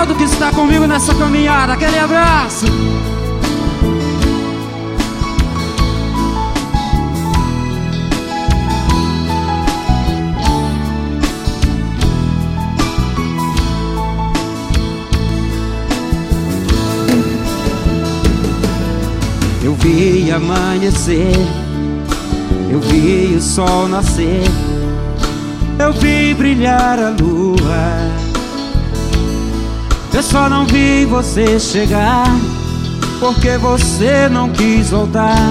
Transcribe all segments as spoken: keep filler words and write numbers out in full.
Ronaldo, que está comigo nessa caminhada. Aquele abraço. Eu vi amanhecer, eu vi o sol nascer, eu vi brilhar a lua. Eu só não vi você chegar, porque você não quis voltar.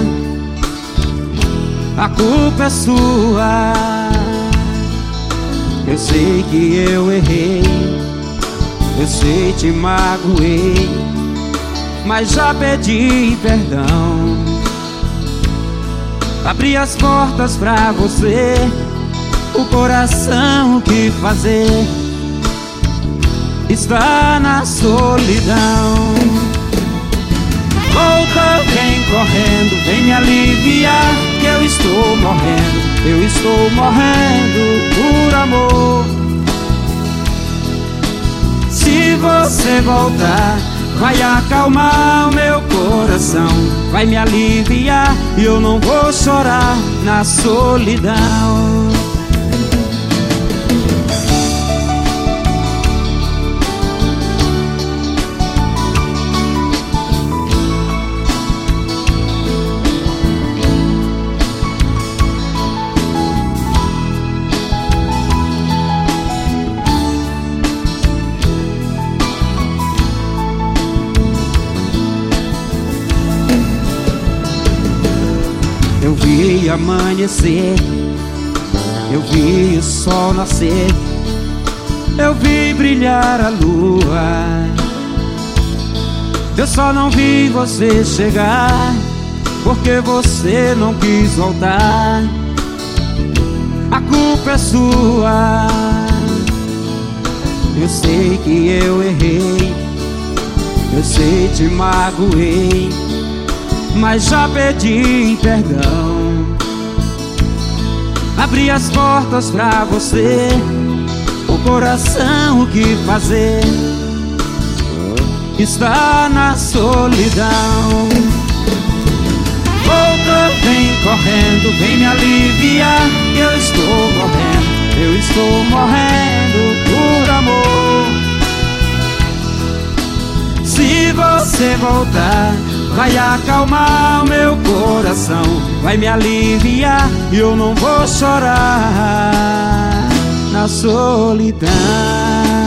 A culpa é sua. Eu sei que eu errei, eu sei te magoei, mas já pedi perdão. Abri as portas pra você, o coração, o que fazer? Está na solidão. Volta, vem correndo, vem me aliviar, que eu estou morrendo, eu estou morrendo por amor. Se você voltar, vai acalmar o meu coração, vai me aliviar e eu não vou chorar na solidão. Eu vi amanhecer, eu vi o sol nascer, eu vi brilhar a lua. Eu só não vi você chegar, porque você não quis voltar. A culpa é sua. Eu sei que eu errei, eu sei te magoei, mas já pedi perdão. Abri as portas pra você, o coração, o que fazer? Está na solidão. Volta, vem correndo, vem me aliviar, que eu estou morrendo, eu estou morrendo por amor. Se você voltar, vai acalmar o meu coração, vai me aliviar e eu não vou chorar na solidão.